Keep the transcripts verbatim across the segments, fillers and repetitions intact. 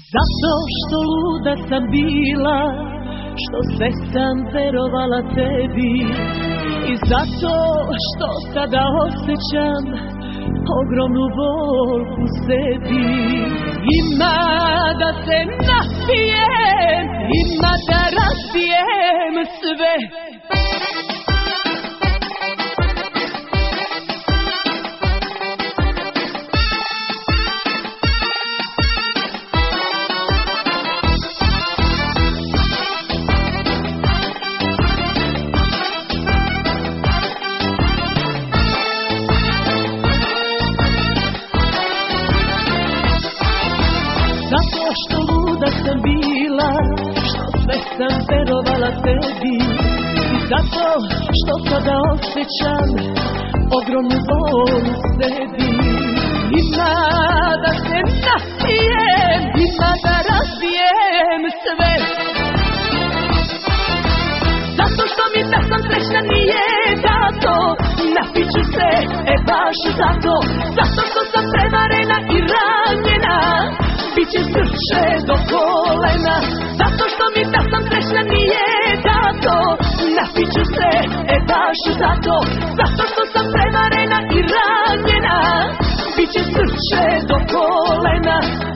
Zato što luda sam bila, što sve sam verovala tebi, i zato što sada osjećam ogromnu bol u sebi. Ima da se napijem, ima da razbijem sve. Zato što luda sam bila, što sve sam verovala tebi, i zato što sada osjećam ogromnu bol u sebi. Ima da se napijem, ima da razbijem sve. Zato što mi da sam srećna nije zato, napiću se, e baš zato. Zato što sam prevarena i ranjena, biće srce do kolena. Zato što mi da sam srećna nije zato, napiću se, e baš zato. Zato što sam prevarena i ranjena, biće srce do kolena.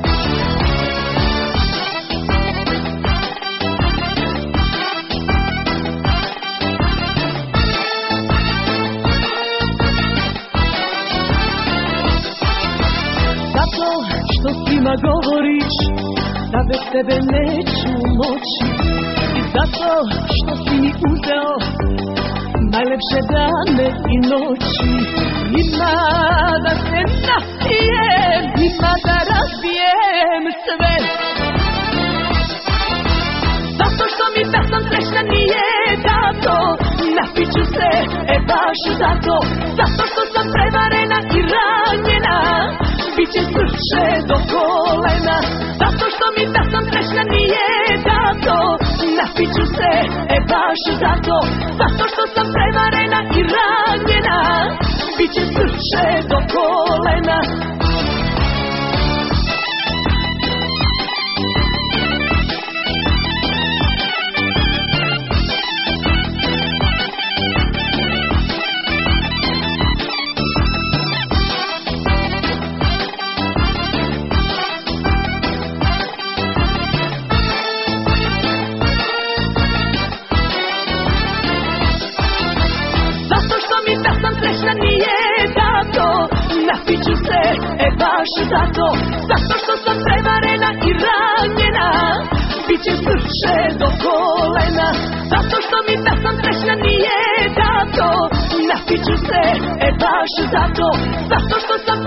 Zato što svima govoriš da bez tebe neću moći, i zato što si mi uzeo najlepše dane i noći. Ima da se napijem, ima da razbijem sve. Zato što mi da sam srećna nije zato, napiću se, e baš zato. Zato što sam prevarena i ranjena, biće srce do kolena. Zato što mi da sam srećna nije zato, napiću se, e baš zato. Zato što sam prevarena i ranjena, biće srce do kolena. Srećna nije zato, napiću se, e baš zato. Zato što sam prevarena i ranjena, biće srce do kolena. Zato što mi da sam srećna nije zato, napiću se, e baš zato. Zato što sam